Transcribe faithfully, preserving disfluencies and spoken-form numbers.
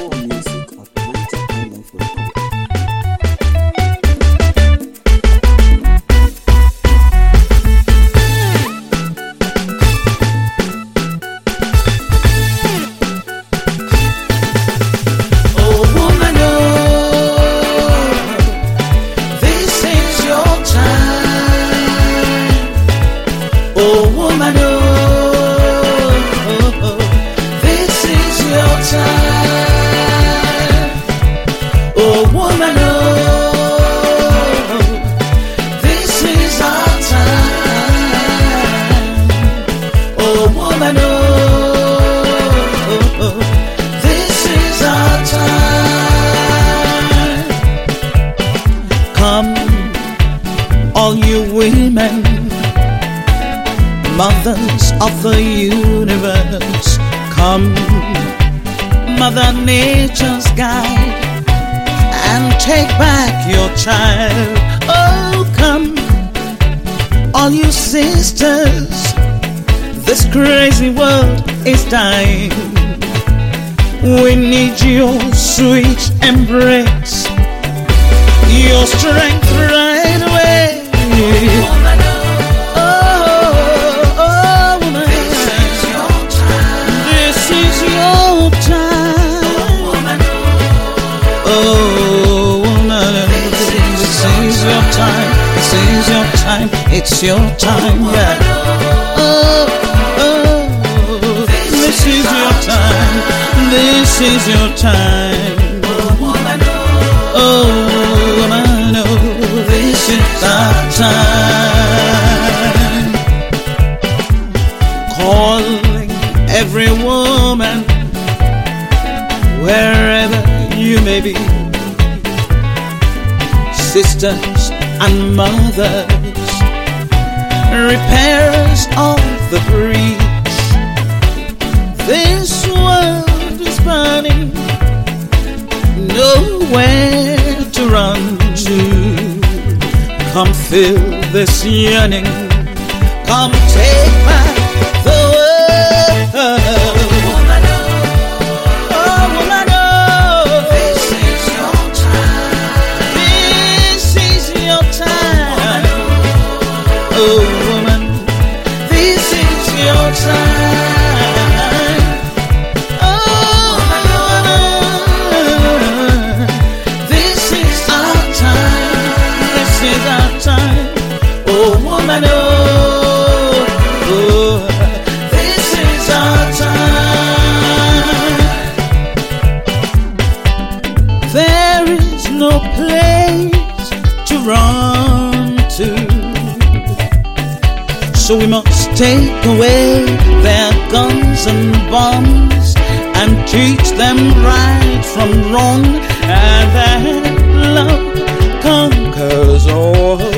more music at niger island dot com. All you women, mothers of the universe, come, Mother Nature's guide, and take back your child. Oh, come, all you sisters, this crazy world is dying. We need your sweet embrace, your strength right away. Oh, oh, woman, this is your time. This is your time. Oh, woman, this is your time. This is your time. It's your time, yeah. Oh, oh, this is your time. This is your time. Oh, woman, oh, this is our time. Calling every woman, wherever you may be, sisters and mothers, repairers of the breach. This world is burning, nowhere to run to. Come fill this yearning, come take back the world. Oh, woman, oh, this is your time. This is your time. Oh, woman, this is your time. Oh, woman, this is our time. This is our time. Oh, woman, oh, oh, this is our time. There is no place to run to, so we must take away their guns and bombs and teach them right from wrong, and that love conquers all.